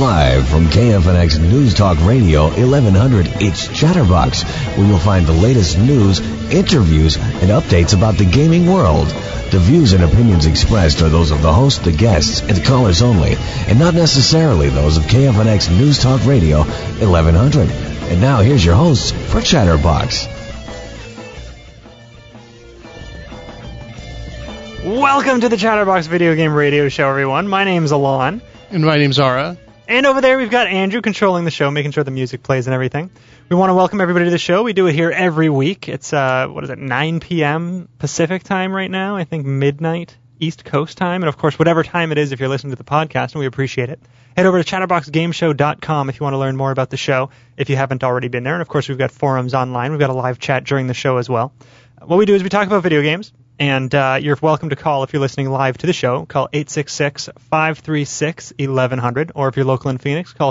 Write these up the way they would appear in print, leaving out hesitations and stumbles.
Live from KFNX News Talk Radio 1100, it's Chatterbox, where you'll find the latest news, interviews, and updates about the gaming world. The views and opinions expressed are those of the host, the guests, and callers only, and not necessarily those of KFNX News Talk Radio 1100. And now here's your host for Chatterbox. Welcome to the Chatterbox Video Game Radio Show, everyone. My name's Alon. And my name's Zara. And over there we've got Andrew controlling the show, making sure the music plays and everything. We want to welcome everybody to the show. We do it here every week. It's, 9 p.m. Pacific time right now. I think midnight East Coast time. And, of course, whatever time it is if you're listening to the podcast, and we appreciate it. Head over to chatterboxgameshow.com if you want to learn more about the show, if you haven't already been there. And, of course, we've got forums online. We've got a live chat during the show as well. What we do is we talk about video games. And you're welcome to call if you're listening live to the show. Call 866-536-1100. Or if you're local in Phoenix, call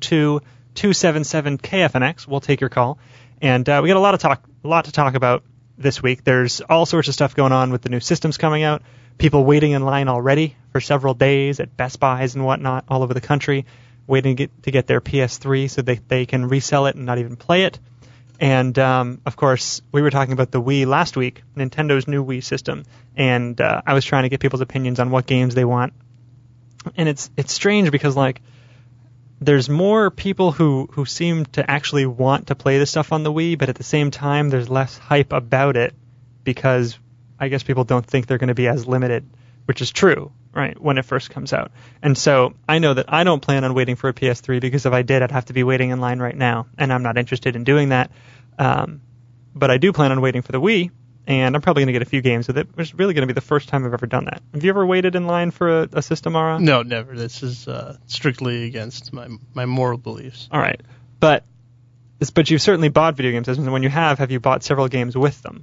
602-277-KFNX. We'll take your call. And we got a lot to talk about this week. There's all sorts of stuff going on with the new systems coming out. People waiting in line already for several days at Best Buys and whatnot all over the country, waiting to get their PS3 so they can resell it and not even play it. And, of course, we were talking about the Wii last week, Nintendo's new Wii system, and I was trying to get people's opinions on what games they want. And it's strange because, like, there's more people who seem to actually want to play this stuff on the Wii, but at the same time there's less hype about it because I guess people don't think they're going to be as limited, which is true, right, when it first comes out. And so I know that I don't plan on waiting for a PS3 because if I did, I'd have to be waiting in line right now, and I'm not interested in doing that. But I do plan on waiting for the Wii, and I'm probably going to get a few games with it. It's really going to be the first time I've ever done that. Have you ever waited in line for a system, Ara? No, never. This is strictly against my moral beliefs. All right. But you've certainly bought video game systems, and when you have you bought several games with them?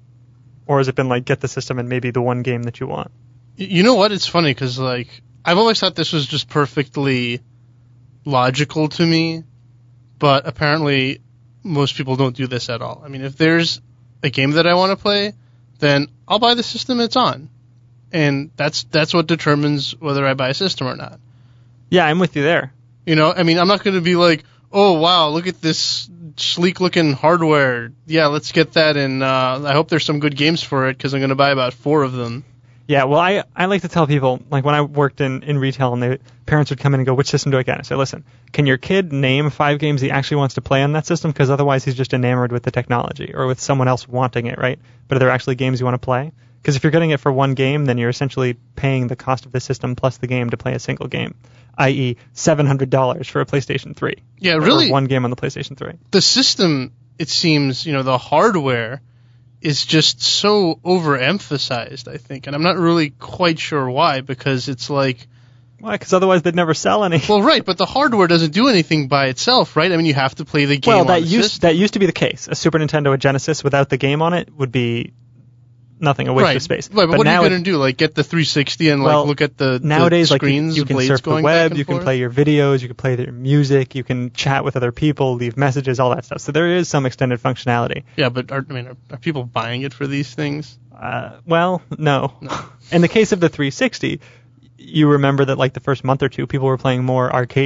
Or has it been like, get the system and maybe the one game that you want? You know what? It's funny because, like, I've always thought this was just perfectly logical to me, but apparently most people don't do this at all. I mean, if there's a game that I want to play, then I'll buy the system it's on. And that's what determines whether I buy a system or not. Yeah, I'm with you there. You know, I mean, I'm not going to be like, oh, wow, look at this sleek-looking hardware. Yeah, let's get that, and I hope there's some good games for it because I'm going to buy about 4 of them. Yeah, well, I like to tell people, like when I worked in retail and the parents would come in and go, which system do I get? I say, listen, can your kid name 5 games he actually wants to play on that system? Because otherwise he's just enamored with the technology or with someone else wanting it, right? But are there actually games you want to play? Because if you're getting it for one game, then you're essentially paying the cost of the system plus the game to play a single game, i.e. $700 for a PlayStation 3. Yeah, really. Or one game on the PlayStation 3. The system, it seems, the hardware is just so overemphasized, I think. And I'm not really quite sure why, because it's like... Why? Because otherwise they'd never sell any. Well, right, but the hardware doesn't do anything by itself, right? I mean, you have to play the game on the system. That used to be the case. A Super Nintendo, a Genesis, without the game on it would be nothing, a waste of space. Right, but what are you going to do? Like, get the 360 and, look at the nowadays, screens, you can surf the web, you can play your videos, you can play your music, you can chat with other people, leave messages, all that stuff. So there is some extended functionality. Yeah, but are people buying it for these things? Well, no. In the case of the 360, you remember that, like, the first month or two, people were playing more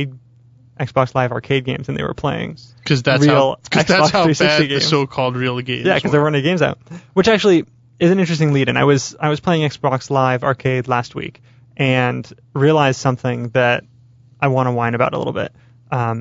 Xbox Live arcade games than they were playing because that's real how bad games. the so-called real games Yeah, because there weren't any games out. Which actually is an interesting lead-in. I was playing Xbox Live Arcade last week and realized something that I want to whine about a little bit. I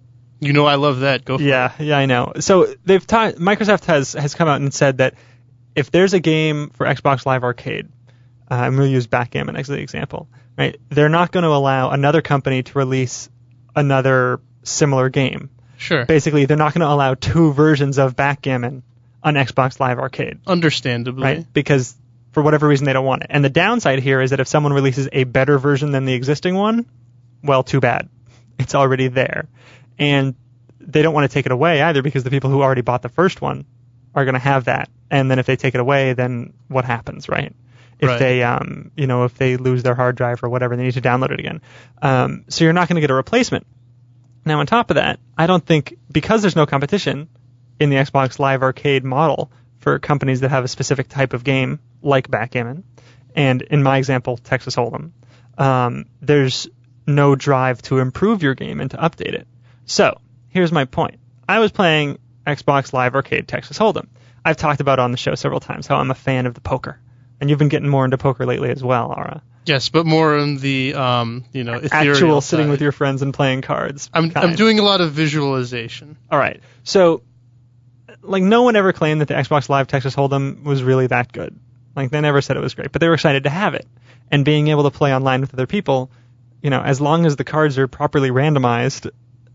love that. Go for it. Yeah, I know. So Microsoft has come out and said that if there's a game for Xbox Live Arcade, I'm going to use Backgammon as the example, right? They're not going to allow another company to release another similar game. Sure. Basically, they're not going to allow 2 versions of Backgammon on Xbox Live Arcade. Understandably. Right? Because for whatever reason they don't want it. And the downside here is that if someone releases a better version than the existing one, well, too bad. It's already there. And they don't want to take it away either because the people who already bought the first one are going to have that. And then if they take it away, then what happens, right? If they, if they lose their hard drive or whatever, they need to download it again. So you're not going to get a replacement. Now, on top of that, I don't think, because there's no competition in the Xbox Live Arcade model for companies that have a specific type of game, like Backgammon, and in my example, Texas Hold'em, there's no drive to improve your game and to update it. So, here's my point. I was playing Xbox Live Arcade Texas Hold'em. I've talked about on the show several times how I'm a fan of the poker. And you've been getting more into poker lately as well, Ara. Yes, but more in the, ethereal actual sitting side. with your friends and playing cards. I'm doing a lot of visualization. All right. So, like, no one ever claimed that the Xbox Live Texas Hold'em was really that good. Like, they never said it was great, but they were excited to have it. And being able to play online with other people, as long as the cards are properly randomized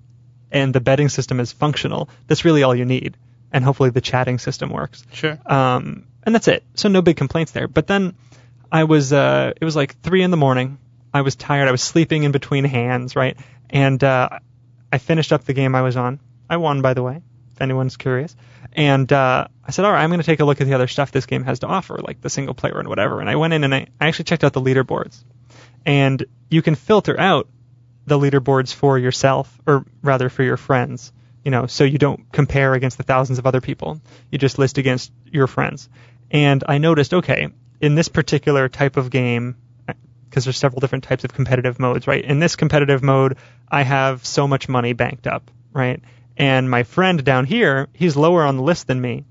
and the betting system is functional, that's really all you need. And hopefully the chatting system works. Sure. And that's it. So no big complaints there. But then it was like 3 a.m. I was tired. I was sleeping in between hands, right? And I finished up the game I was on. I won, by the way, if anyone's curious. And I said, all right, I'm going to take a look at the other stuff this game has to offer, like the single player and whatever. And I went in and I actually checked out the leaderboards. And you can filter out the leaderboards for yourself, or rather for your friends, so you don't compare against the thousands of other people. You just list against your friends. And I noticed, okay, in this particular type of game, because there's several different types of competitive modes, right? In this competitive mode, I have so much money banked up, right? And my friend down here, he's lower on the list than me.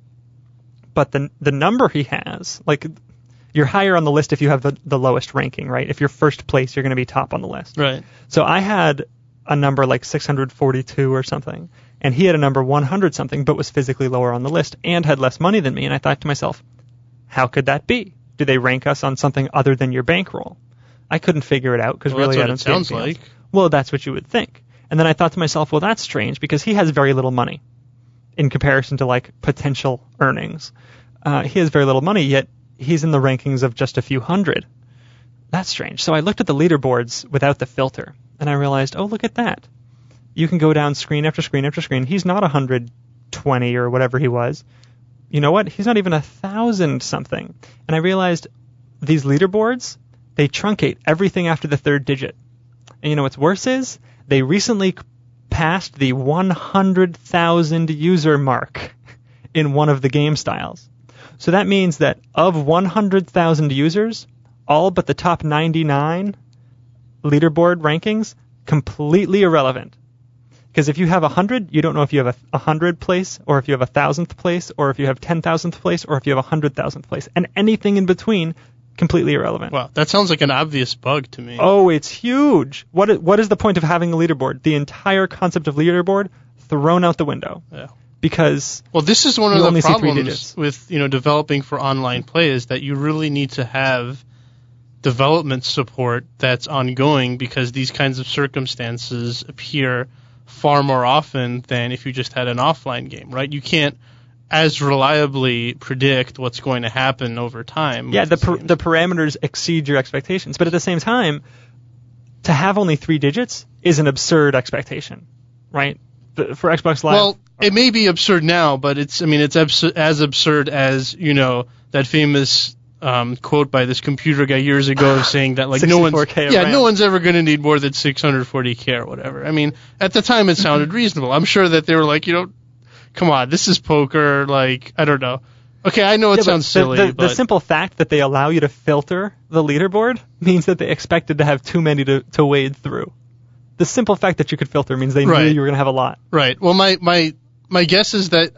But the number he has, like, you're higher on the list if you have the lowest ranking, right? If you're first place, you're going to be top on the list. Right. So I had a number like 642 or something, and he had a number 100 something, but was physically lower on the list and had less money than me. And I thought to myself, how could that be? Do they rank us on something other than your bankroll? I couldn't figure it out because really I don't see sounds anything like. else. Well, that's what you would think. And then I thought to myself, well, that's strange because he has very little money in comparison to like potential earnings. He has very little money, yet he's in the rankings of just a few hundred. That's strange. So I looked at the leaderboards without the filter, and I realized, oh, look at that. You can go down screen after screen after screen. He's not 120 or whatever he was. You know what? He's not even 1,000 something. And I realized these leaderboards, they truncate everything after the third digit. And you know what's worse is they recently passed the 100,000 user mark in one of the game styles. So that means that of 100,000 users, all but the top 99 leaderboard rankings, completely irrelevant. Because if you have 100, you don't know if you have a 100th place, or if you have a 1,000th place, or if you have 10,000th place, or if you have a 100,000th place. And anything in between, completely irrelevant. Wow, that sounds like an obvious bug to me. Oh, it's huge. What is the point of having a leaderboard? The entire concept of leaderboard thrown out the window. Yeah. Because this is one of the only see 3 problems digits. with developing for online play is that you really need to have development support that's ongoing because these kinds of circumstances appear far more often than if you just had an offline game, right? You can't as reliably predict what's going to happen over time. Yeah, the parameters exceed your expectations. But at the same time, to have only 3 digits is an absurd expectation, right? For Xbox Live. Well, it may be absurd now, but it's as absurd as, that famous quote by this computer guy years ago saying that like no one's ever going to need more than 640K or whatever. I mean, at the time it sounded reasonable. I'm sure that they were like, come on, this is poker, like, I don't know. Okay, I know it sounds silly, but the simple fact that they allow you to filter the leaderboard means that they expected to have too many to wade through. The simple fact that you could filter means they knew you were going to have a lot. Right. Well, my guess is that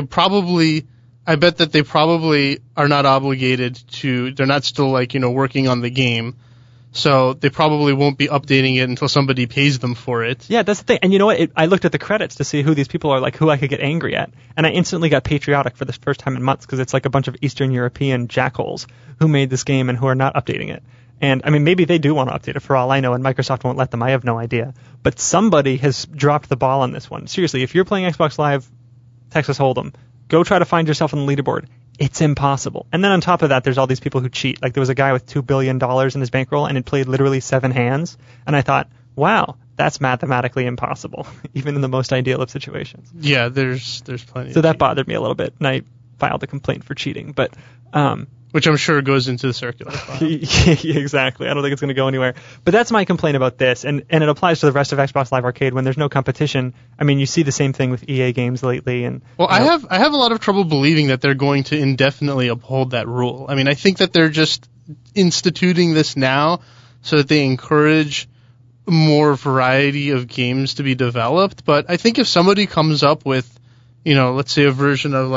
I bet that they probably are not obligated to, they're not still like, working on the game. So they probably won't be updating it until somebody pays them for it. Yeah, that's the thing. And you know what? I looked at the credits to see who these people are, like who I could get angry at. And I instantly got patriotic for the first time in months because it's like a bunch of Eastern European jackholes who made this game and who are not updating it. And, I mean, maybe they do want to update it for all I know, and Microsoft won't let them. I have no idea. But somebody has dropped the ball on this one. Seriously, if you're playing Xbox Live Texas Hold'em, go try to find yourself on the leaderboard. It's impossible. And then on top of that, there's all these people who cheat. Like there was a guy with $2 billion in his bankroll, and had played literally 7 hands. And I thought, wow, that's mathematically impossible, even in the most ideal of situations. Yeah, there's plenty. So that bothered me a little bit, and I filed a complaint for cheating. But which I'm sure goes into the circular file. Exactly. I don't think it's going to go anywhere. But that's my complaint about this, and it applies to the rest of Xbox Live Arcade when there's no competition. I mean, you see the same thing with EA games lately. And I have a lot of trouble believing that they're going to indefinitely uphold that rule. I mean, I think that they're just instituting this now so that they encourage more variety of games to be developed. But I think if somebody comes up with, let's say a version of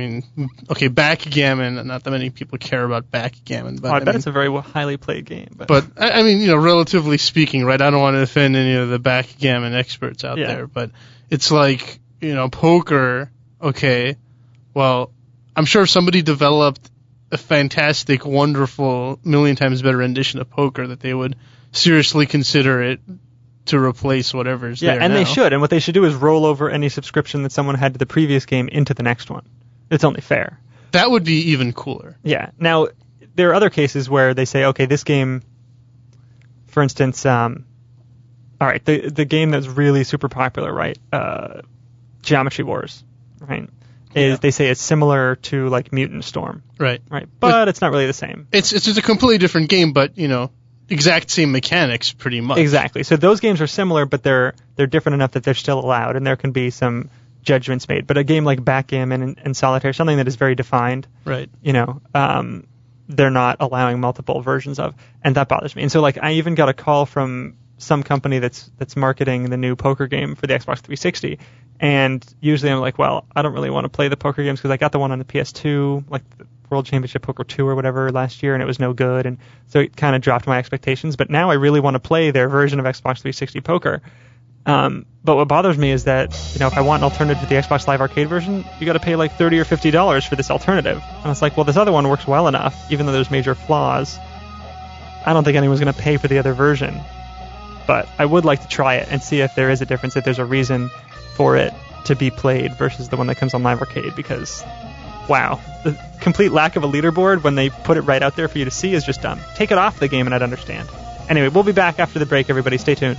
backgammon, not that many people care about backgammon, but I bet it's a very highly played game. But relatively speaking, right? I don't want to offend any of the backgammon experts out there, but it's like, poker, okay, well, I'm sure if somebody developed a fantastic, wonderful, million times better rendition of poker, that they would seriously consider it to replace whatever's there and now. they should. And what they should do is roll over any subscription that someone had to the previous game into the next one. It's only fair. That would be even cooler. Yeah. Now, there are other cases where they say, okay, this game, for instance, all right, the game that's really super popular, right, Geometry Wars, right, they say it's similar to like Mutant Storm. Right. But it's not really the same. It's just a completely different game, but, exact same mechanics pretty much. Exactly. So those games are similar, but they're different enough that they're still allowed, and there can be some judgments made. But a game like Backgammon and Solitaire, something that is very defined, right? They're not allowing multiple versions of, and that bothers me. And so, like, I even got a call from some company that's marketing the new poker game for the Xbox 360, and usually I'm like, well, I don't really want to play the poker games because I got the one on the PS2, like the World Championship Poker 2 or whatever last year, and it was no good, and so it kind of dropped my expectations. But now I really want to play their version of Xbox 360 poker. But what bothers me is that, if I want an alternative to the Xbox Live Arcade version, you got to pay like $30 or $50 for this alternative. And it's like, well, this other one works well enough, even though there's major flaws. I don't think anyone's going to pay for the other version. But I would like to try it and see if there is a difference, if there's a reason for it to be played versus the one that comes on Live Arcade, because, wow, the complete lack of a leaderboard when they put it right out there for you to see is just dumb. Take it off the game and I'd understand. Anyway, we'll be back after the break, everybody. Stay tuned.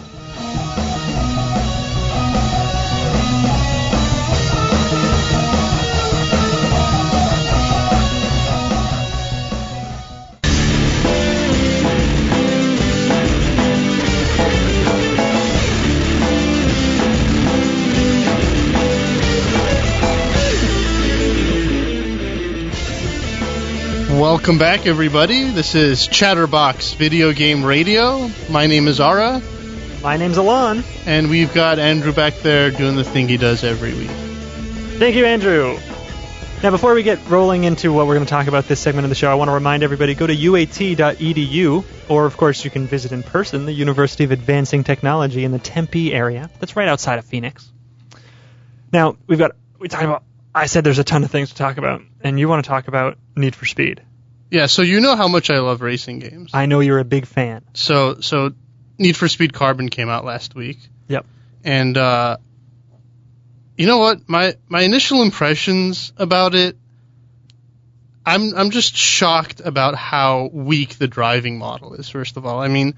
Welcome back, everybody. This is Chatterbox Video Game Radio. My name is Ara. My name's Alon. And we've got Andrew back there doing the thing he does every week. Thank you, Andrew. Now, before we get rolling into what we're going to talk about this segment of the show, I want to remind everybody, go to uat.edu, or, of course, you can visit in person the University of Advancing Technology in the Tempe area. That's right outside of Phoenix. Now, I said there's a ton of things to talk about, and you want to talk about Need for Speed. Yeah, so you know how much I love racing games. I know you're a big fan. So Need for Speed Carbon came out last week. Yep. And you know what? My initial impressions about it, I'm just shocked about how weak the driving model is, first of all. I mean,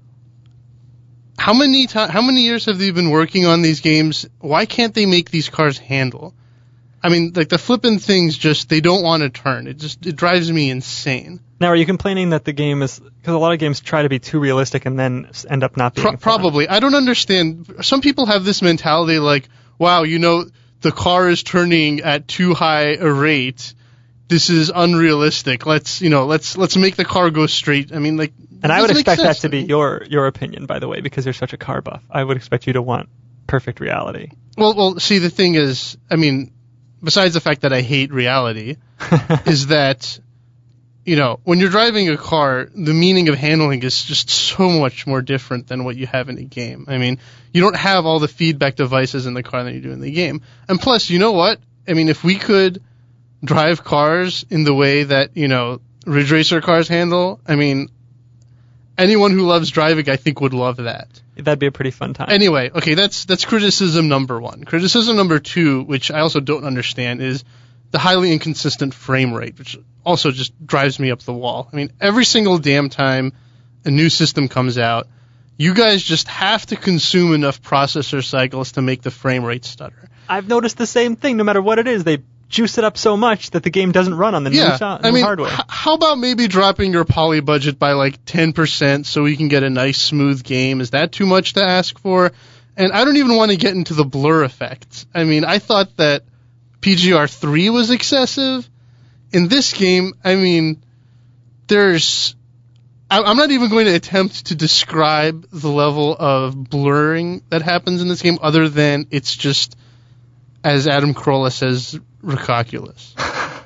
how many years have they been working on these games? Why can't they make these cars handle? I mean, like, the flipping things they don't want to turn. It drives me insane. Now, are you complaining that the game is, because a lot of games try to be too realistic and then end up not being fun? Probably. I don't understand. Some people have this mentality like, wow, the car is turning at too high a rate. This is unrealistic. Let's make the car go straight. I mean, like, and I would expect that to be your opinion, by the way, because you're such a car buff. I would expect you to want perfect reality. Well, see, the thing is, I mean, besides the fact that I hate reality, is that, when you're driving a car, the meaning of handling is just so much more different than what you have in a game. I mean, you don't have all the feedback devices in the car that you do in the game. And plus, you know what? I mean, if we could drive cars in the way that, Ridge Racer cars handle, I mean, anyone who loves driving, I think, would love that. That'd be a pretty fun time. Anyway, okay, that's criticism number one. Criticism number two, which I also don't understand, is the highly inconsistent frame rate, which also just drives me up the wall. I mean, every single damn time a new system comes out, you guys just have to consume enough processor cycles to make the frame rate stutter. I've noticed the same thing. No matter what it is, they juice it up so much that the game doesn't run on the new hardware. How about maybe dropping your poly budget by like 10% so we can get a nice smooth game? Is that too much to ask for? And I don't even want to get into the blur effect. I mean, I thought that PGR3 was excessive. In this game, I mean, there's I'm not even going to attempt to describe the level of blurring that happens in this game, other than it's just, as Adam Carolla says, ridiculous.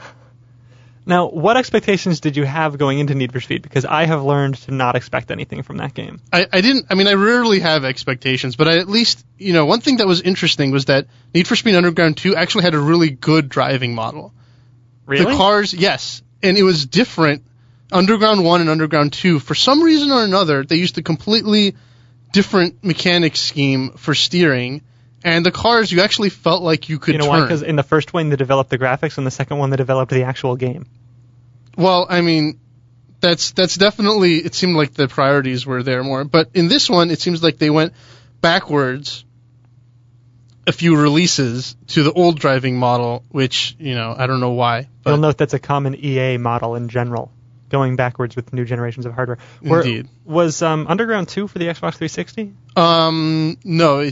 Now, what expectations did you have going into Need for Speed? Because I have learned to not expect anything from that game. I rarely have expectations, but I at least, one thing that was interesting was that Need for Speed Underground 2 actually had a really good driving model. Really? The cars, yes. And it was different. Underground 1 and Underground 2, for some reason or another, they used a completely different mechanics scheme for steering. And the cars, you actually felt like you could turn. You know why? Because in the first one, they developed the graphics, and the second one, they developed the actual game. Well, I mean, that's definitely, it seemed like the priorities were there more. But in this one, it seems like they went backwards a few releases to the old driving model, which, I don't know why. But you'll note that's a common EA model in general, going backwards with new generations of hardware. Indeed. Was Underground 2 for the Xbox 360? No,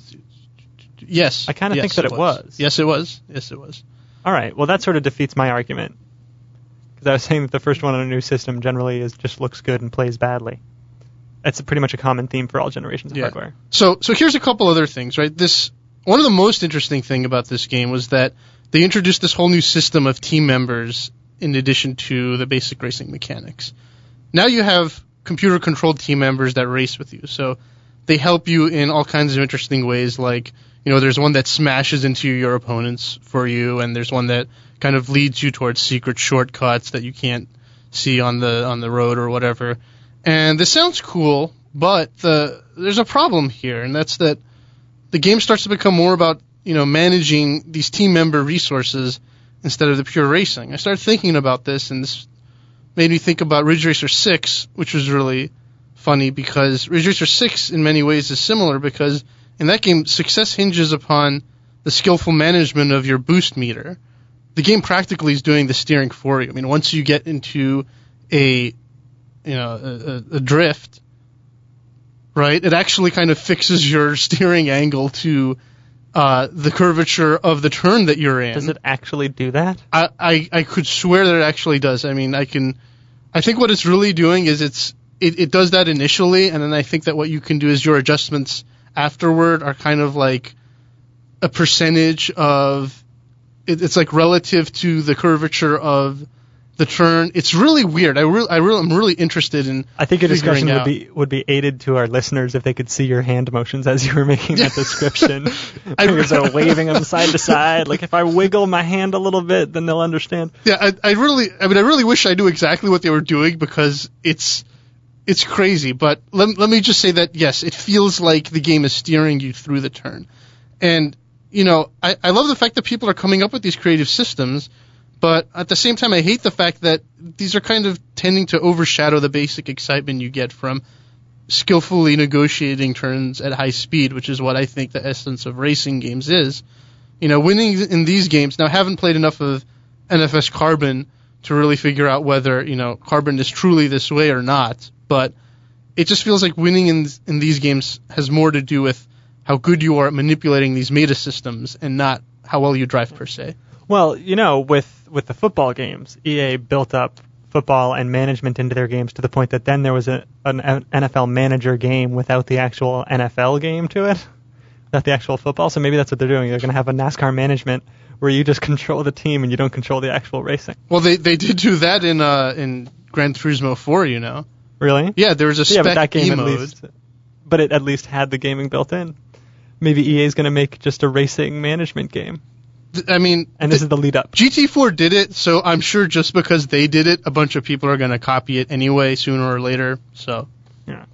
yes. I kind of think that it was. Yes, it was. All right. Well, that sort of defeats my argument. Because I was saying that the first one on a new system generally just looks good and plays badly. That's pretty much a common theme for all generations of hardware. So here's a couple other things, right? One of the most interesting thing about this game was that they introduced this whole new system of team members in addition to the basic racing mechanics. Now you have computer-controlled team members that race with you. So they help you in all kinds of interesting ways, like, there's one that smashes into your opponents for you, and there's one that kind of leads you towards secret shortcuts that you can't see on the road or whatever. And this sounds cool, but there's a problem here, and that's that the game starts to become more about, managing these team member resources instead of the pure racing. I started thinking about this, and this made me think about Ridge Racer 6, which was really funny because Ridge Racer 6 in many ways is similar because in that game, success hinges upon the skillful management of your boost meter. The game practically is doing the steering for you. I mean, once you get into a drift, right, it actually kind of fixes your steering angle to the curvature of the turn that you're in. Does it actually do that? I could swear that it actually does. I mean, I think what it's really doing is it does that initially, and then I think that what you can do is your adjustments afterward are kind of like a percentage of it's like relative to the curvature of the turn. It's really weird. I'm really interested in. I think your discussion would be aided to our listeners if they could see your hand motions as you were making that description. Fingers are waving them side to side. Like if I wiggle my hand a little bit, then they'll understand. Yeah, I really wish I knew exactly what they were doing because it's crazy. But let me just say that yes, it feels like the game is steering you through the turn, and I love the fact that people are coming up with these creative systems. But at the same time, I hate the fact that these are kind of tending to overshadow the basic excitement you get from skillfully negotiating turns at high speed, which is what I think the essence of racing games is. Winning in these games, now I haven't played enough of NFS Carbon to really figure out whether, Carbon is truly this way or not, but it just feels like winning in these games has more to do with how good you are at manipulating these meta systems and not how well you drive per se. Well, with the football games, EA built up football and management into their games to the point that then there was an NFL manager game without the actual NFL game to it, without the actual football. So maybe that's what they're doing. They're going to have a NASCAR management where you just control the team and you don't control the actual racing. Well, they did do that in Gran Turismo 4, Really? Yeah, there was a spec but that game mode. But it at least had the gaming built in. Maybe EA is going to make just a racing management game. I mean, and this is the lead up. GT4 did it, so I'm sure just because they did it, a bunch of people are going to copy it anyway, sooner or later. So, yeah,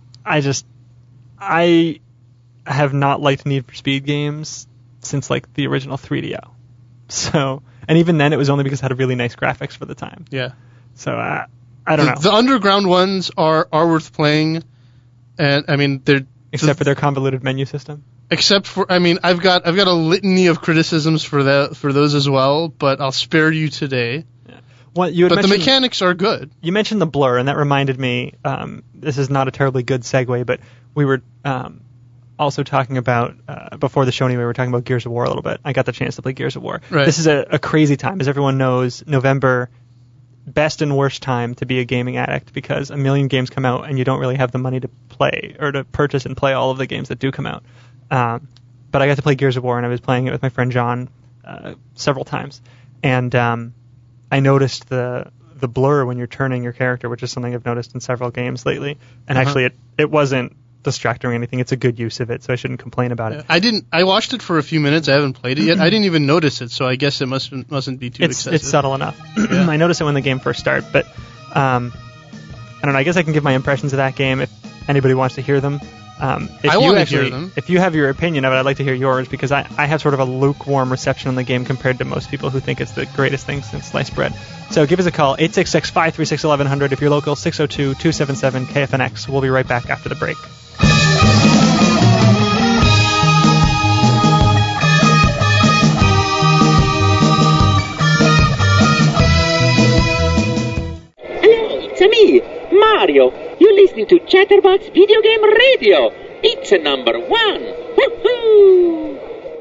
I have not liked Need for Speed games since like the original 3DO. So, and even then, it was only because it had really nice graphics for the time. Yeah. So I don't know. The underground ones are worth playing, and I mean they're except for their convoluted menu system. Except for, I've got a litany of criticisms for those as well, but I'll spare you today. Yeah. Well, but the mechanics are good. You mentioned the blur, and that reminded me. This is not a terribly good segue, but we were also talking about before the show. Anyway, we were talking about Gears of War a little bit. I got the chance to play Gears of War. Right. This is a crazy time, as everyone knows. November best and worst time to be a gaming addict because a million games come out and you don't really have the money to play or to purchase and play all of the games that do come out. But I got to play Gears of War, and I was playing it with my friend John several times. And I noticed the blur when you're turning your character, which is something I've noticed in several games lately. And actually, it wasn't distracting or anything. It's a good use of it, so I shouldn't complain about it. I watched it for a few minutes. I haven't played it yet. I didn't even notice it, so I guess it mustn't be too excessive. It's subtle enough. Yeah. I noticed it when the game first started, but I don't know. I guess I can give my impressions of that game if anybody wants to hear them. I want to hear them. If you have your opinion of it, I'd like to hear yours, because I have sort of a lukewarm reception on the game compared to most people who think it's the greatest thing since sliced bread. So give us a call, 866-536-1100 if you're local, 602-277-KFNX. We'll be right back after the break. Hello, it's me, Mario. You're listening to Chatterbox Video Game Radio. It's number 1. Woohoo!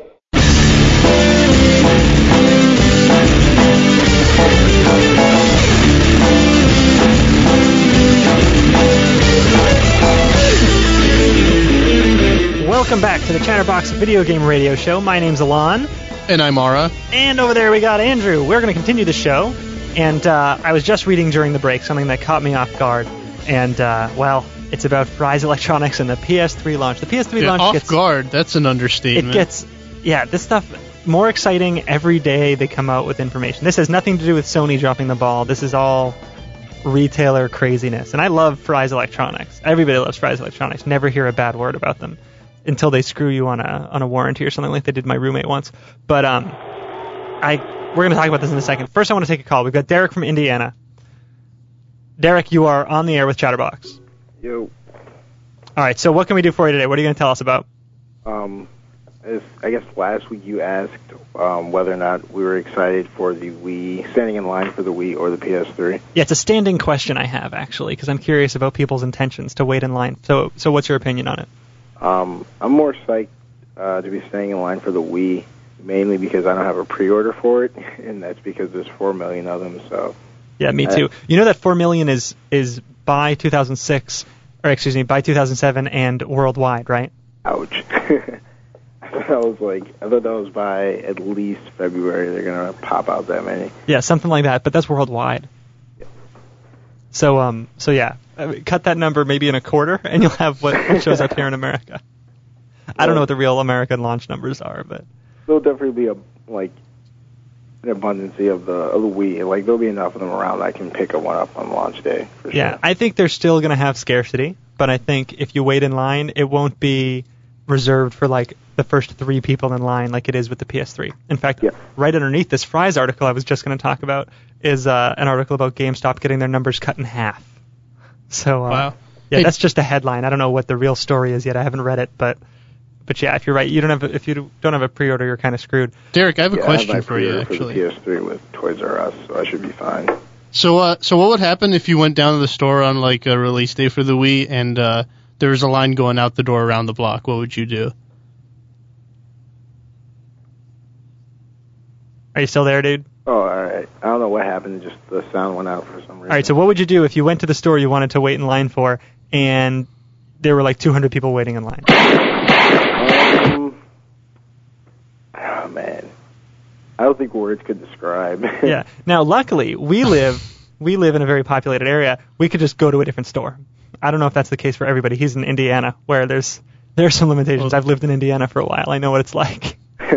Welcome back to the Chatterbox Video Game Radio Show. My name's Alon. And I'm Mara. And over there we got Andrew. We're going to continue the show. And I was just reading during the break something that caught me off guard. And, well, it's about Fry's Electronics and the PS3 launch. The PS3 launch off guard, that's an understatement. This stuff more exciting every day they come out with information. This has nothing to do with Sony dropping the ball. This is all retailer craziness. And I love Fry's Electronics. Everybody loves Fry's Electronics. Never hear a bad word about them until they screw you on a warranty or something like they did my roommate once. But we're going to talk about this in a second. First, I want to take a call. We've got Derek from Indiana. Derek, you are on the air with Chatterbox. Yo. All right, so what can we do for you today? What are you going to tell us about? I guess last week you asked whether or not we were excited for the Wii, standing in line for the Wii or the PS3. Yeah, it's a standing question I have, actually, because I'm curious about people's intentions to wait in line. So what's your opinion on it? I'm more psyched to be staying in line for the Wii, mainly because I don't have a pre-order for it, and that's because there's 4 million of them, so... Yeah, me too. You know that 4 million is by 2006, or excuse me, by 2007 and worldwide, right? Ouch. I thought that was by at least February they're going to pop out that many. Yeah, something like that, but that's worldwide. Yeah. So yeah, cut that number maybe in a quarter, and you'll have what shows up here in America. I don't know what the real American launch numbers are, but... There'll definitely be an abundance of the Wii. Like, there'll be enough of them around I can pick one up on launch day. For yeah, sure. I think they're still going to have scarcity, but I think if you wait in line, it won't be reserved for the first 3 people in line like it is with the PS3. In fact, right underneath this Fry's article I was just going to talk about is an article about GameStop getting their numbers cut in half. So wow. Yeah, that's just a headline. I don't know what the real story is yet. I haven't read it, but yeah, if you're right, if you don't have a pre-order, you're kind of screwed. Derek, I have a question for you, actually. For the PS3 with Toys R Us, so I should be fine. So what would happen if you went down to the store on a release day for the Wii and there was a line going out the door around the block? What would you do? Are you still there, dude? Oh, all right. I don't know what happened. Just the sound went out for some reason. All right, so what would you do if you went to the store you wanted to wait in line for and there were 200 people waiting in line? Oh, man. I don't think words could describe. Yeah. Now, luckily, we live in a very populated area. We could just go to a different store. I don't know if that's the case for everybody. He's in Indiana, where there are some limitations. I've lived in Indiana for a while. I know what it's like.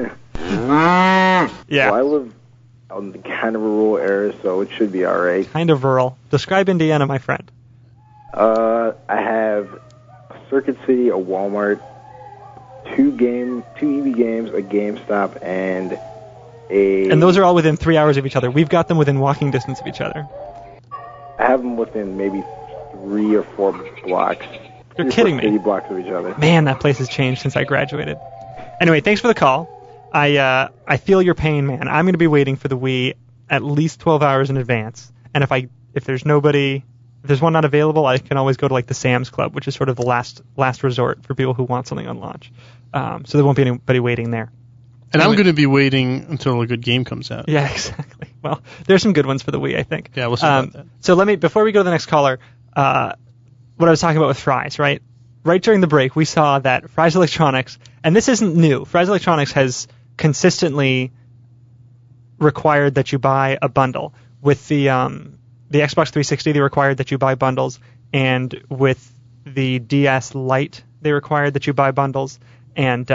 Yeah. Well, I live on kind of a rural area, so it should be all right. Kind of rural. Describe Indiana, my friend. I have a Circuit City, a Walmart, 2 EB Games, a GameStop, and And those are all within 3 hours of each other. We've got them within walking distance of each other. I have them within maybe 3 or 4 blocks. You're kidding me. 3 blocks of each other. Man, that place has changed since I graduated. Anyway, thanks for the call. I feel your pain, man. I'm going to be waiting for the Wii at least 12 hours in advance. And if there's one not available, I can always go to the Sam's Club, which is sort of the last resort for people who want something on launch. So there won't be anybody waiting there. And I'm going to be waiting until a good game comes out. Yeah, exactly. Well, there's some good ones for the Wii, I think. Yeah, we'll see about that. So before we go to the next caller, what I was talking about with Fry's, right? Right during the break, we saw that Fry's Electronics, and this isn't new, Fry's Electronics has consistently required that you buy a bundle. With the Xbox 360, they required that you buy bundles, and with the DS Lite, they required that you buy bundles, and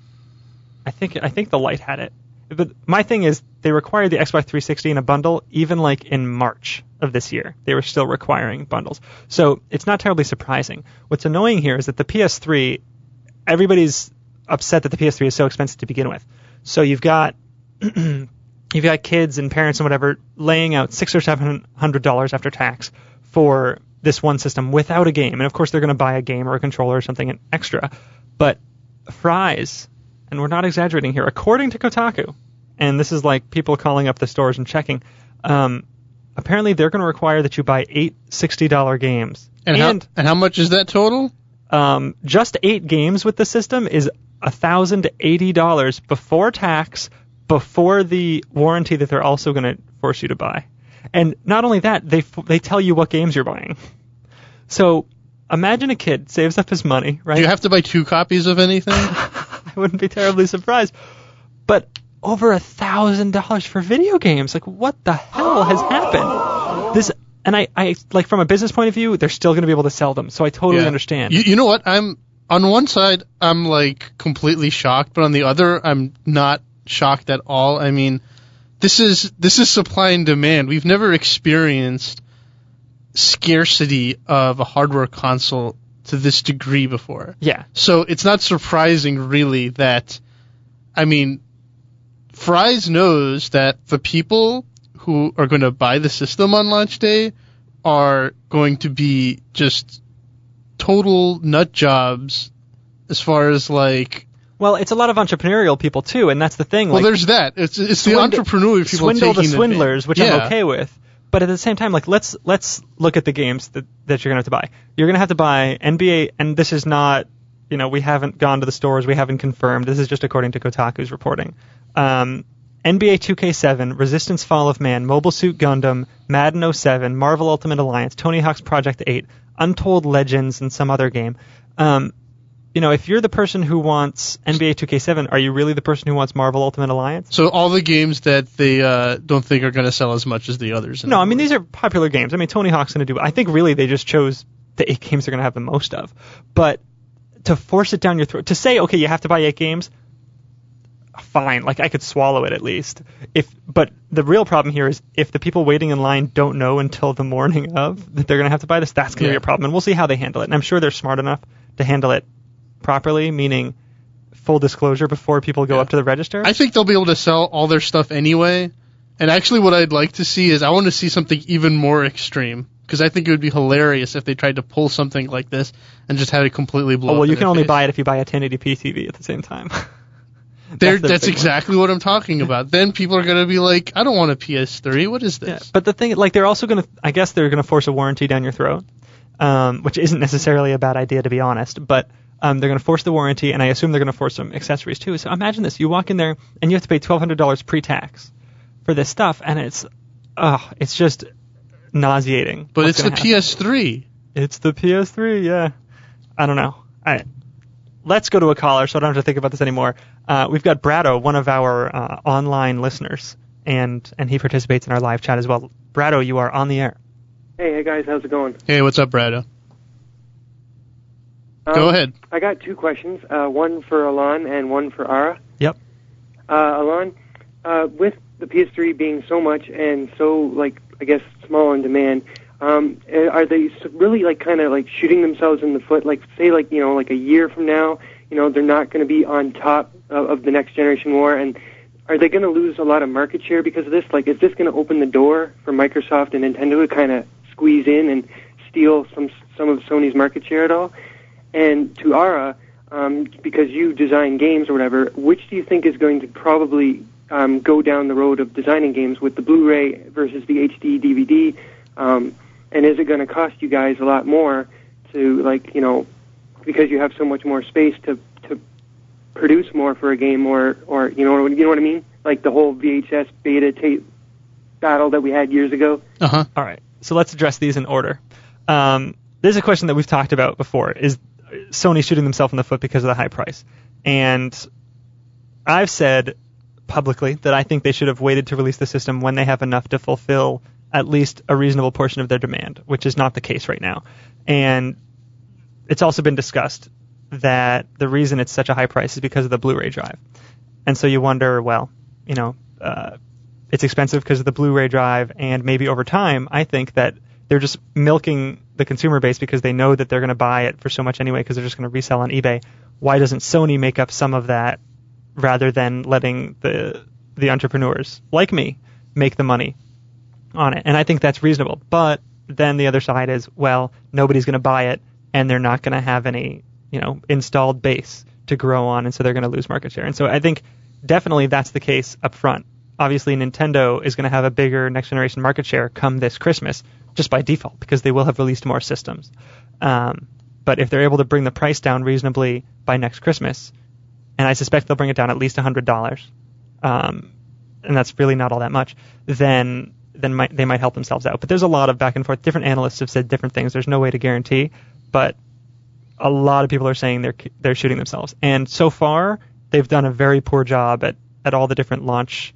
I think the Lite had it. But my thing is, they required the Xbox 360 in a bundle, even like in March of this year. They were still requiring bundles. So it's not terribly surprising. What's annoying here is that the PS3, everybody's upset that the PS3 is so expensive to begin with. So you've got kids and parents and whatever laying out $600 or $700 after tax for this one system without a game. And of course they're going to buy a game or a controller or something extra. But Fry's, and we're not exaggerating here, according to Kotaku, and this is like people calling up the stores and checking, apparently they're going to require that you buy 8 $60 games. And how much is that total? Just 8 games with the system is $1,080 before tax, before the warranty that they're also going to force you to buy. And not only that, they tell you what games you're buying. So imagine a kid saves up his money, right? Do you have to buy 2 copies of anything? I wouldn't be terribly surprised. But over $1,000 for video games. Like, what the hell has happened? And I like, from a business point of view, they're still going to be able to sell them. So I totally understand. You know what? On one side, I'm like completely shocked, but on the other, I'm not shocked at all. I mean, this is supply and demand. We've never experienced scarcity of a hardware console to this degree before. Yeah. So it's not surprising, really, that, I mean, Fry's knows that the people who are going to buy the system on launch day are going to be just total nut jobs as far as, like... Well, it's a lot of entrepreneurial people, too, and that's the thing. Well, there's that. It's the entrepreneurial people swindle taking the swindlers, which yeah. I'm okay with. But at the same time, like, let's look at the games that you're going to have to buy. You're going to have to buy NBA, and this is not, we haven't gone to the stores, we haven't confirmed. This is just according to Kotaku's reporting. NBA 2K7, Resistance Fall of Man, Mobile Suit Gundam, Madden 07, Marvel Ultimate Alliance, Tony Hawk's Project 8, Untold Legends, and some other game. If you're the person who wants NBA 2K7, are you really the person who wants Marvel Ultimate Alliance? So all the games that they don't think are going to sell as much as the others. No, I mean, these are popular games. I mean, Tony Hawk's going to do it. I think really they just chose the 8 games they're going to have the most of. But to force it down your throat, to say, okay, you have to buy 8 games, fine. Like, I could swallow it at least. But the real problem here is if the people waiting in line don't know until the morning of that they're going to have to buy this, that's going to be a problem. And we'll see how they handle it. And I'm sure they're smart enough to handle it properly, meaning full disclosure before people go up to the register. I think they'll be able to sell all their stuff anyway. And actually what I'd like to see is I want to see something even more extreme. Because I think it would be hilarious if they tried to pull something like this and just had it completely blow up. Oh, well, you can only face. buy it if you buy a 1080p TV at the same time. That's exactly what I'm talking about. Then people are going to be like, I don't want a PS3. What is this? Yeah, but the thing, like, they're also going to, I guess they're going to force a warranty down your throat, which isn't necessarily a bad idea, to be honest. But they're going to force the warranty, and I assume they're going to force some accessories too. So imagine this. You walk in there, and you have to pay $1,200 pre-tax for this stuff, and it's just nauseating. But it's the PS3. It's the PS3, yeah. I don't know. Let's go to a caller so I don't have to think about this anymore. We've got Brado, one of our online listeners, and he participates in our live chat as well. Brado, you are on the air. Hey guys, how's it going? Hey, what's up, Brado? Go ahead. I got 2 questions, one for Alon and one for Ara. Yep. Alon, with the PS3 being so much and so, like, I guess, small in demand, are they really, like, kind of, like, shooting themselves in the foot? Like, say, like, like a year from now, they're not going to be on top of the next generation war, and are they going to lose a lot of market share because of this? Like, is this going to open the door for Microsoft and Nintendo to kind of squeeze in and steal some of Sony's market share at all? And to Ara, because you design games or whatever, which do you think is going to probably go down the road of designing games with the Blu-ray versus the HD DVD? And is it going to cost you guys a lot more to, like, because you have so much more space to produce more for a game, or you know what I mean? Like the whole VHS beta tape battle that we had years ago? Uh-huh. All right, so let's address these in order. This is a question that we've talked about before. Is Sony shooting themselves in the foot because of the high price? And I've said publicly that I think they should have waited to release the system when they have enough to fulfill at least a reasonable portion of their demand, which is not the case right now. And it's also been discussed that the reason it's such a high price is because of the Blu-ray drive. And so you wonder, well, it's expensive because of the Blu-ray drive, and maybe over time, I think that they're just milking the consumer base because they know that they're going to buy it for so much anyway because they're just going to resell on eBay. Why doesn't Sony make up some of that rather than letting the entrepreneurs like me make the money on it? And I think that's reasonable. But then the other side is, well, nobody's going to buy it, and they're not going to have any, installed base to grow on, and so they're going to lose market share. And so I think definitely that's the case up front. Obviously, Nintendo is going to have a bigger next-generation market share come this Christmas, just by default, because they will have released more systems. But if they're able to bring the price down reasonably by next Christmas, and I suspect they'll bring it down at least $100, and that's really not all that much, then they might help themselves out. But there's a lot of back and forth. Different analysts have said different things. There's no way to guarantee, but a lot of people are saying they're shooting themselves. And so far, they've done a very poor job at all the different launch,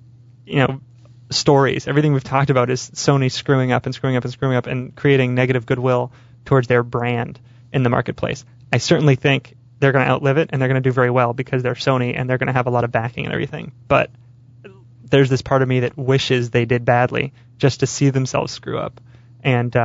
stories. Everything we've talked about is Sony screwing up and creating negative goodwill towards their brand in the marketplace. I certainly think they're going to outlive it, and they're going to do very well because they're Sony and they're going to have a lot of backing and everything. But there's this part of me that wishes they did badly just to see themselves screw up. And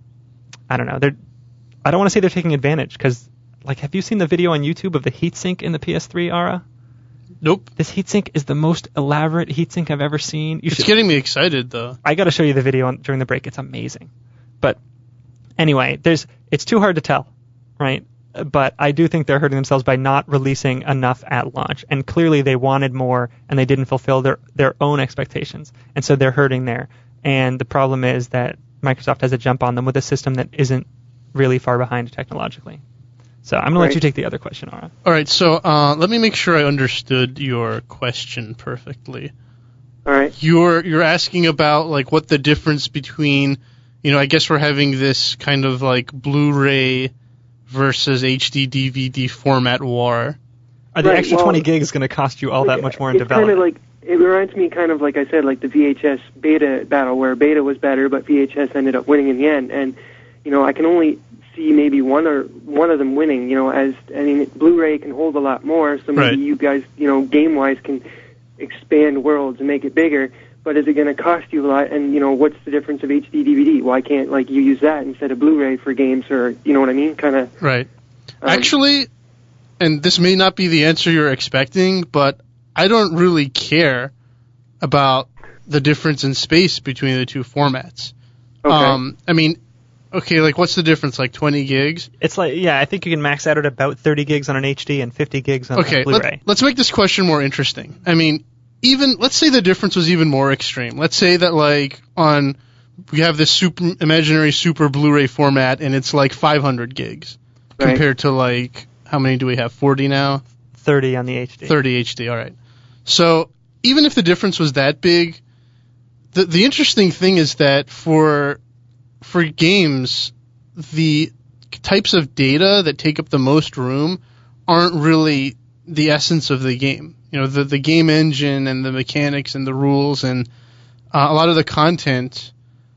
I don't know. I don't want to say they're taking advantage because, have you seen the video on YouTube of the heatsink in the PS3, Ara? Nope. This heatsink is the most elaborate heatsink I've ever seen. It's getting me excited, though. I got to show you the video during the break. It's amazing. But anyway, it's too hard to tell, right? But I do think they're hurting themselves by not releasing enough at launch. And clearly they wanted more, and they didn't fulfill their own expectations. And so they're hurting there. And the problem is that Microsoft has a jump on them with a system that isn't really far behind technologically. So I'm going to let you take the other question, Ara. All right, so let me make sure I understood your question perfectly. All right. You're asking about, what the difference between, I guess we're having this kind of, Blu-ray versus HD DVD format war. Are the extra 20 gigs going to cost you all that much more in development? It reminds me kind of, like I said, like the VHS beta battle, where beta was better, but VHS ended up winning in the end. And, I can only see maybe one of them winning, Blu-ray can hold a lot more, so maybe you guys, game-wise can expand worlds and make it bigger, but is it going to cost you a lot? And, what's the difference of HD DVD? Why can't, you use that instead of Blu-ray for games, or, you know what I mean? Kind of. Right. Actually, and this may not be the answer you're expecting, but I don't really care about the difference in space between the two formats. Okay. Okay, what's the difference? 20 gigs? It's I think you can max out at about 30 gigs on an HD and 50 gigs on a Blu-ray. Let's make this question more interesting. Let's say the difference was even more extreme. Let's say that, we have this imaginary super Blu-ray format, and it's 500 gigs compared to, how many do we have? 40 now? 30 on the HD. 30 HD, all right. So even if the difference was that big, the interesting thing is that for games, the types of data that take up the most room aren't really the essence of the game. The game engine and the mechanics and the rules and a lot of the content.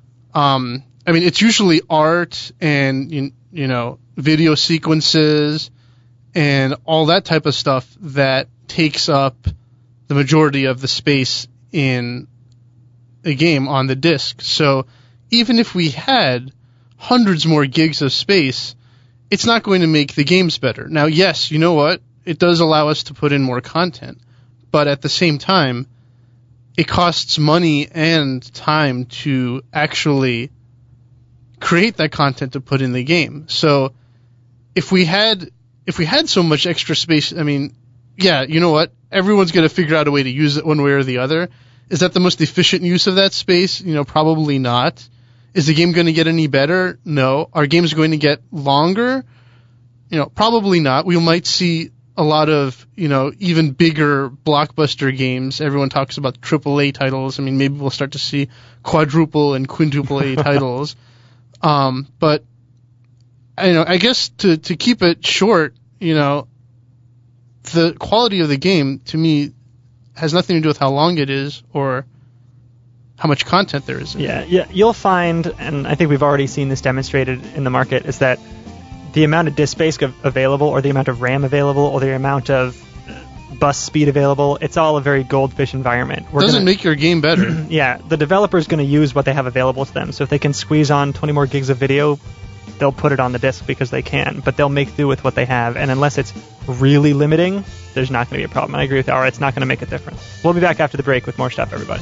It's usually art and, video sequences and all that type of stuff that takes up the majority of the space in a game on the disc. So even if we had hundreds more gigs of space, it's not going to make the games better. Now, yes, you know what? It does allow us to put in more content. But at the same time, it costs money and time to actually create that content to put in the game. So if we had so much extra space, you know what? Everyone's going to figure out a way to use it one way or the other. Is that the most efficient use of that space? Probably not. Is the game going to get any better? No. Are games going to get longer? Probably not. We might see a lot of, even bigger blockbuster games. Everyone talks about AAA titles. I mean, maybe we'll start to see quadruple and quintuple A titles. But I guess to keep it short, the quality of the game to me has nothing to do with how long it is or how much content there is. Yeah, you'll find, and I think we've already seen this demonstrated in the market, is that the amount of disk space available, or the amount of RAM available, or the amount of bus speed available, it's all a very goldfish environment. It doesn't make your game better. Yeah, the developer's going to use what they have available to them. So if they can squeeze on 20 more gigs of video, they'll put it on the disk because they can, but they'll make do with what they have. And unless it's really limiting, there's not going to be a problem. And I agree with Aura, it's not going to make a difference. We'll be back after the break with more stuff, everybody.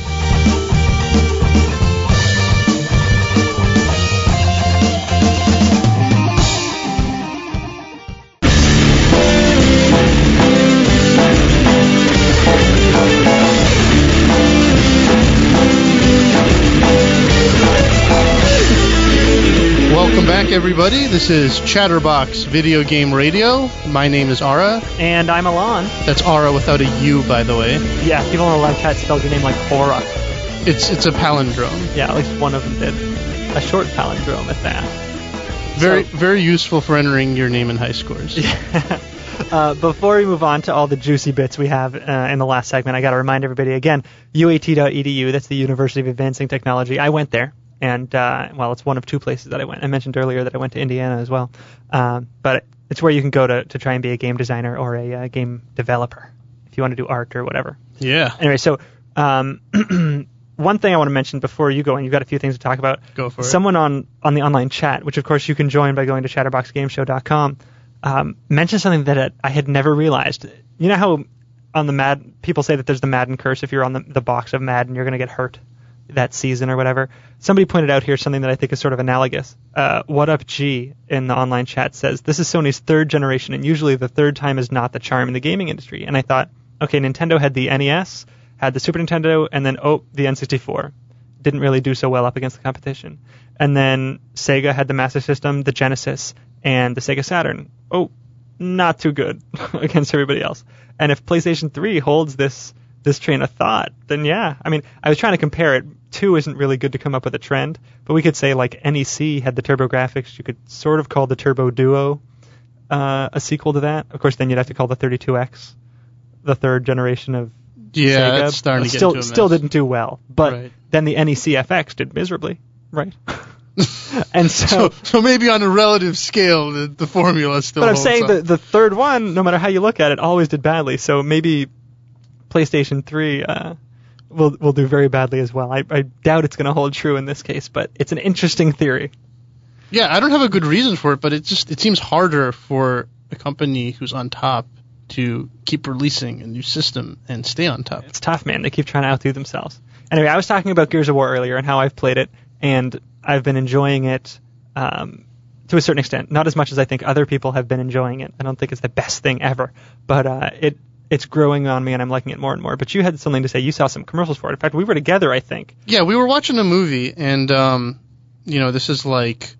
Welcome back, everybody. This is Chatterbox Video Game Radio. My name is Ara. And I'm Alon. That's Ara without a U, by the way. Yeah, people in the live chat spelled your name like Aura. It's a palindrome. Yeah, at least one of them did. A short palindrome at that. Very useful for entering your name in high scores. Yeah. Before we move on to all the juicy bits we have in the last segment, I got to remind everybody again, UAT.edu, that's the University of Advancing Technology. I went there. And, it's one of two places that I went. I mentioned earlier that I went to Indiana as well. But it's where you can go to try and be a game designer or a game developer if you want to do art or whatever. Yeah. Anyway, so one thing I want to mention before you go, and you've got a few things to talk about. Go for it. Someone on the online chat, which of course you can join by going to chatterboxgameshow.com, mentioned something that I had never realized. You know how on the Madden, people say that there's the Madden curse. If you're on the box of Madden, you're going to get hurt that season or whatever. Somebody pointed out here something that I think is sort of analogous. What Up G in the online chat says, this is Sony's third generation, and usually the third time is not the charm in the gaming industry. And I thought, okay, Nintendo had the NES, had the Super Nintendo, and then, the N64. Didn't really do so well up against the competition. And then Sega had the Master System, the Genesis, and the Sega Saturn. Not too good against everybody else. And if PlayStation 3 holds this train of thought, then yeah. I mean, I was trying to compare it. 2 isn't really good to come up with a trend, but we could say like NEC had the TurboGrafx. You could sort of call the Turbo Duo a sequel to that. Of course, then you'd have to call the 32X the third generation of Sega. That's starting to get into a mess. Still didn't do well, but right. Then the NEC-FX did miserably, right? And so maybe on a relative scale, the formula still holds up. But I'm saying the third one, no matter how you look at it, always did badly. So maybe PlayStation 3 will do very badly as well. I doubt it's going to hold true in this case, but it's an interesting theory. Yeah, I don't have a good reason for it, but it seems harder for a company who's on top to keep releasing a new system and stay on top. It's tough, man. They keep trying to outdo themselves. Anyway, I was talking about Gears of War earlier and how I've played it, and I've been enjoying it to a certain extent. Not as much as I think other people have been enjoying it. I don't think it's the best thing ever, but it's growing on me, and I'm liking it more and more. But you had something to say. You saw some commercials for it. In fact, we were together, I think. Yeah, we were watching a movie, and this is like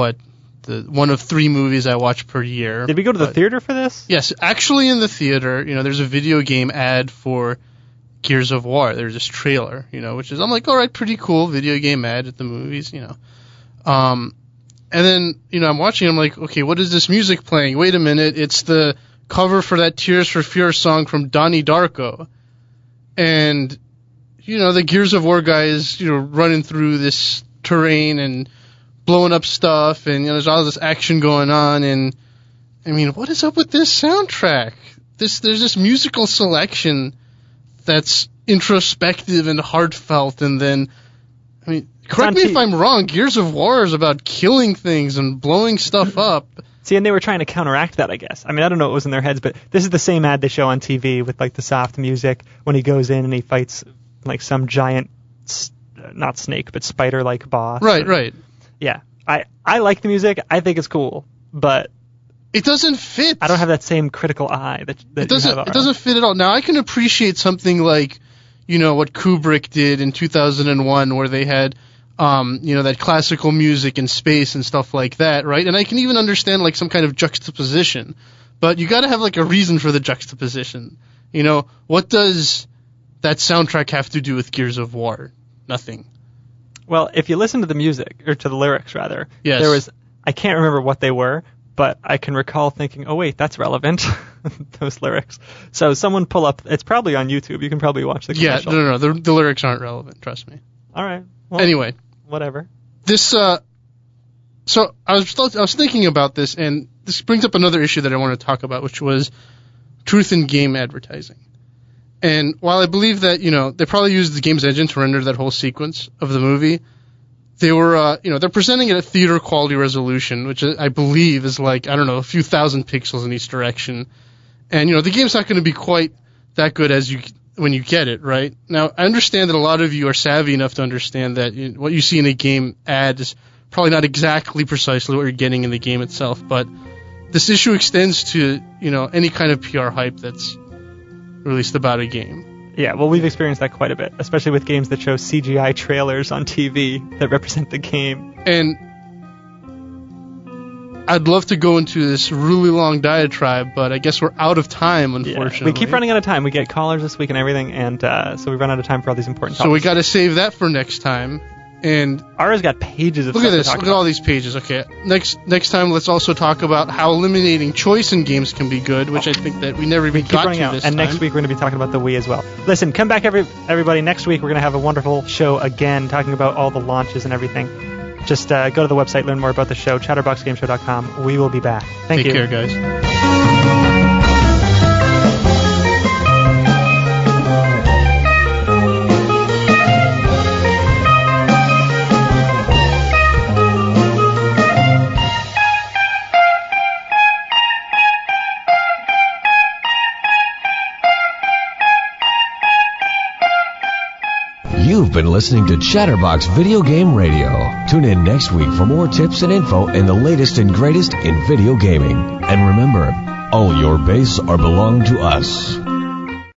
one of 3 movies I watch per year. Did we go to the theater for this? Yes, actually in the theater. There's a video game ad for Gears of War. There's this trailer, which is, I'm like, all right, pretty cool video game ad at the movies, And then, I'm watching, I'm like, okay, what is this music playing? Wait a minute, it's the cover for that Tears for Fears song from Donnie Darko. And, the Gears of War guys, running through this terrain and blowing up stuff, and, there's all this action going on, and, I mean, what is up with this soundtrack? There's this musical selection that's introspective and heartfelt, and then, I mean, correct me if I'm wrong, Gears of War is about killing things and blowing stuff up. See, and they were trying to counteract that, I guess. I mean, I don't know what was in their heads, but this is the same ad they show on TV with, like, the soft music when he goes in and he fights, like, some giant, not snake, but spider-like boss. Right. Yeah. I like the music. I think it's cool, but it doesn't fit. I don't have that same critical eye that it doesn't fit at all. Now, I can appreciate something like, what Kubrick did in 2001, where they had, that classical music in space and stuff like that, right? And I can even understand, like, some kind of juxtaposition. but you got to have like a reason for the juxtaposition. You know, what does that soundtrack have to do with Gears of War? Nothing. Well, if you listen to the music, or to the lyrics rather, Yes. there was, I can't remember what they were, but I can recall thinking, oh wait, that's relevant, those lyrics. So someone pull up, it's probably on YouTube, you can probably watch the Yeah, commercial. no, the lyrics aren't relevant, trust me. Alright. Well, Anyway, whatever. this, so I was thinking about this, and this brings up another issue that I want to talk about, which was truth in game advertising. And while I believe that, you know, they probably used the game's engine to render that whole sequence of the movie, they were, you know, they're presenting it at theater quality resolution, which I believe is like, I don't know, a few thousand pixels in each direction. And, you know, the game's not going to be quite that good as when you get it, right? Now, I understand that a lot of you are savvy enough to understand that what you see in a game ad is probably not exactly precisely what you're getting in the game itself, but this issue extends to, you know, any kind of PR hype that's released about a game. Yeah, well, we've experienced that quite a bit, especially with games that show CGI trailers on TV that represent the game. And I'd love to go into this really long diatribe, but I guess we're out of time, unfortunately. Yeah, we keep running out of time. We get callers this week and everything, and so we run out of time for all these important topics. So we got to save that for next time. And Ara's got pages of look stuff at this. to talk Look at all these pages. Okay, next time let's also talk about how eliminating choice in games can be good, which I think that we never even keep got running to out. this And time. next week we're going to be talking about the Wii as well. Listen, come back everybody. Next week we're going to have a wonderful show again, talking about all the launches and everything. Just go to the website, learn more about the show, chatterboxgameshow.com. We will be back. Thank you. Take care, guys. You've been listening to Chatterbox Video Game Radio. Tune in next week for more tips and info and the latest and greatest in video gaming. And remember, all your base are belong to us.